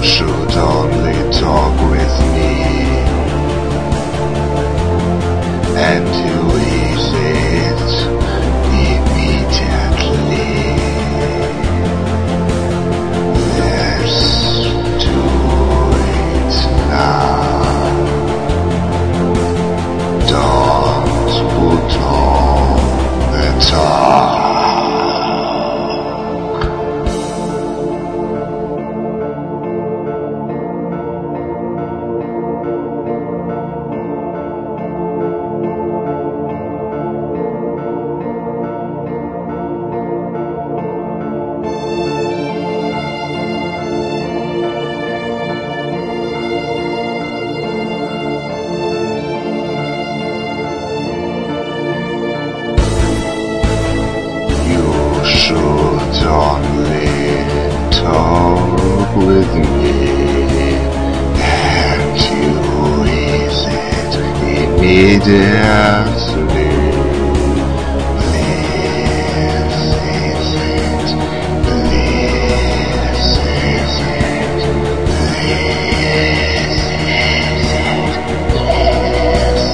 should only talk with me, and you ease it immediately. Let's do it now. Don't put on the talk. Should only talk with me, and you ease it immediately. Please ease it, please ease it, please ease it, please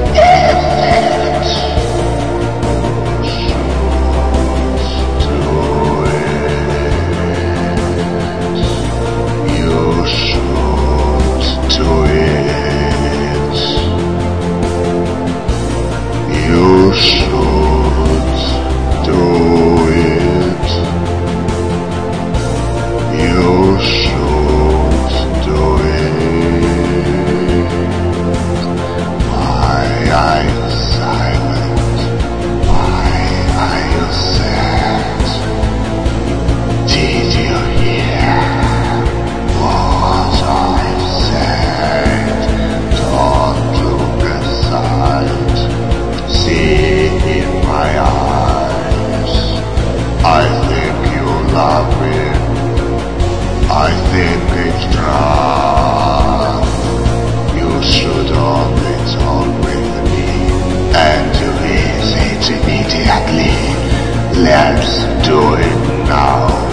I think you love me. I think it's wrong. You should only talk with me, and you ease it immediately. Let's do it now.